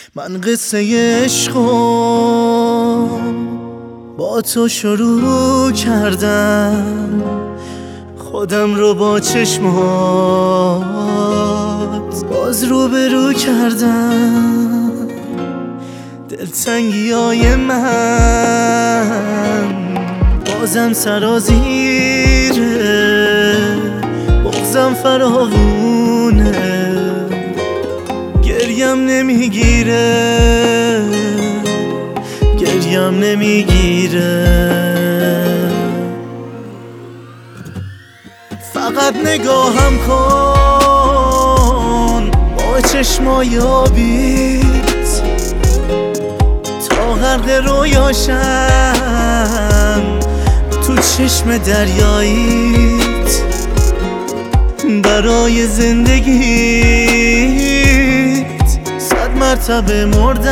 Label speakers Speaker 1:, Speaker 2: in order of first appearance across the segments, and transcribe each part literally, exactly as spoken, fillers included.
Speaker 1: من قصه عشقو با تو شروع کردم، خودم رو با چشمات باز رو به رو کردم. دلتنگی های من بازم سرازیره، بغضم فراوونه، گریم نمیگیره گریم نمیگیره. فقط نگاهم کن با چشمای آبیت تا غرق رویاشم تو چشم دریاییت. برای زندگیت صد مرتبه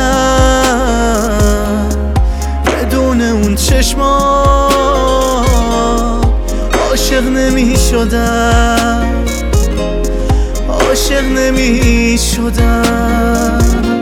Speaker 1: مردم، بدون اون چشما عاشق نمی شدم عاشق نمی شدم.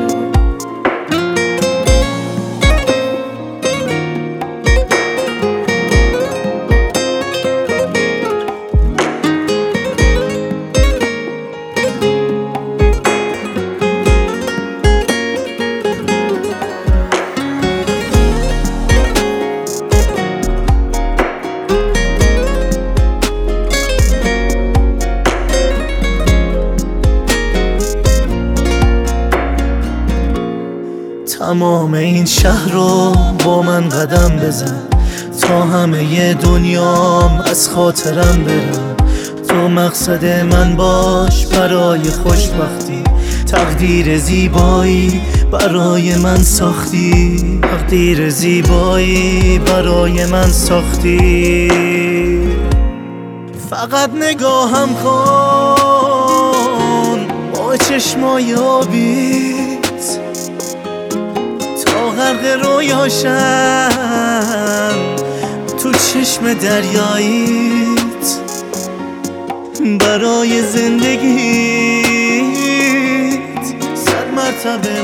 Speaker 1: تمام این شهر رو با من قدم بزن تا همه دنیام از خاطرم برم. تو مقصد من باش برای خوشبختی، تقدیر زیبایی برای من ساختی، تقدیر زیبایی برای من ساختی. فقط نگاهم کن با چشمای آبیت تا غرق رویاشم تو چشم دریاییت. برای زندگیت صد مرتبه